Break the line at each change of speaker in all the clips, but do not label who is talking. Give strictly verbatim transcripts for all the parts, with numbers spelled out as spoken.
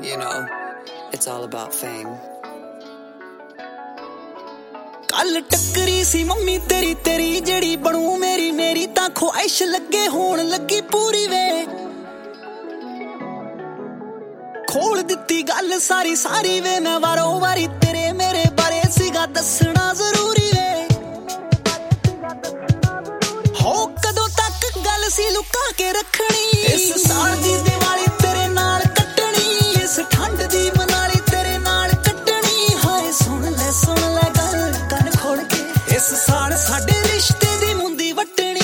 You know, it's all about fame.
ਕੱਲ ਟੱਕਰੀ ਸੀ mummy ਤੇਰੀ ਤੇਰੀ ਜਿਹੜੀ ਬਣੂ ਮੇਰੀ ਮੇਰੀ ਤਾਂ ਖੁਆਇਸ਼ ਲੱਗੇ ਹੋਣ ਲੱਗੀ ਪੂਰੀ ਵੇ ਖੋਲ ਦਿੱਤੀ ਗੱਲ ਸਾਰੀ ਸਾਰੀ ਵੇ ਮੈਂ ਵਾਰੋ ਵਾਰੀ ਤੇਰੇ ਮੇਰੇ ਬਾਰੇ ਸੀਗਾ ਦੱਸਣਾ ਜ਼ਰੂਰੀ ਵੇ ਹੋ ਕਦੋਂ ਤੱਕ ਗੱਲ ਸੀ ਲੁਕਾ ਕੇ ਰੱਖਣੀ ਇਸ ਸਾਲ ਦੀ ਦੀਵਾਲੀ ਤੇਰੇ ਨਾਲ ਕੱਟਣੀ ਇਸ ਠੰਡ ਦੀ ਮਨਾਲੀ ਤੇਰੇ ਨਾਲ ਕੱਟਣੀ ਹਾਏ ਸੁਣ ਲੈ ਸੁਣ ਲੈ ਗੱਲ ਕੰਨ ਖੋਲ ਕੇ ਇਸ ਸਾਲ ਸਾਡੇ ਰਿਸ਼ਤੇ ਦੀ ਮੁੰਦੀ ਵੱਟਣੀ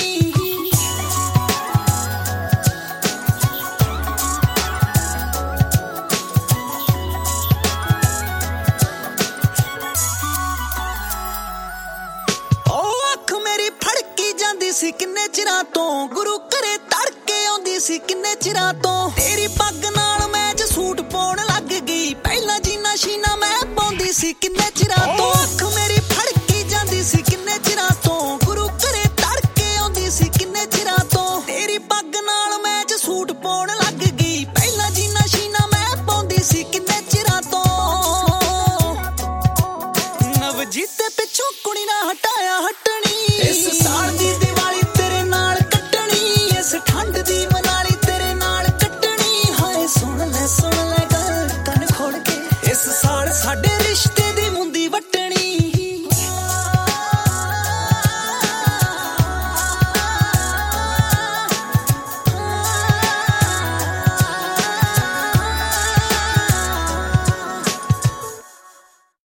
ਸੀ ਕਿੰਨੇ ਚਿਰਾਂ ਤੋਂ ਗੁਰੂ ਘਰੇ ਤੜਕੇ ਆਉਂਦੀ ਸੀ ਕਿੰਨੇ ਚਿਰਾਂ ਤੋਂ ਤੇਰੀ ਪੱਗ ਨਾਲ ਮੈਚ ਸੂਟ ਪਾਉਣ ਲੱਗ ਗਈ ਪਹਿਲਾਂ ਜੀਨਾ ਸ਼ੀਨਾ ਮੈਂ ਪਾਉਂਦੀ ਸੀ ਕਿੰਨੇ ਚਿਰਾਂ ਤੋਂ ਅੱਖ ਮੇਰੀ ਫੜਕੀ ਜਾਂਦੀ ਸੀ ਕਿੰਨੇ ਚਿਰਾਂ ਤੋਂ ਗੁਰੂ ਘਰੇ ਤੜਕੇ ਆਉਂਦੀ ਸੀ ਕਿੰਨੇ ਚਿਰਾਂ ਤੋਂ ਤੇਰੀ ਪੱਗ ਨਾਲ ਮੈਚ ਸੂਟ ਪਾਉਣ ਲੱਗ ਗਈ ਪਹਿਲਾਂ ਜੀਨਾ ਸ਼ੀਨਾ ਮੈਂ ਪਾਉਂਦੀ ਸੀ ਕਿੰਨੇ ਚਿਰਾਂ ਤੋਂ ਨਵਜੀਤ ਦੇ ਪਿੱਛੋਂ ਕੁੜੀ ਨਾ ਹਟਾਇਆ ਹਟਣੀ ਇਸ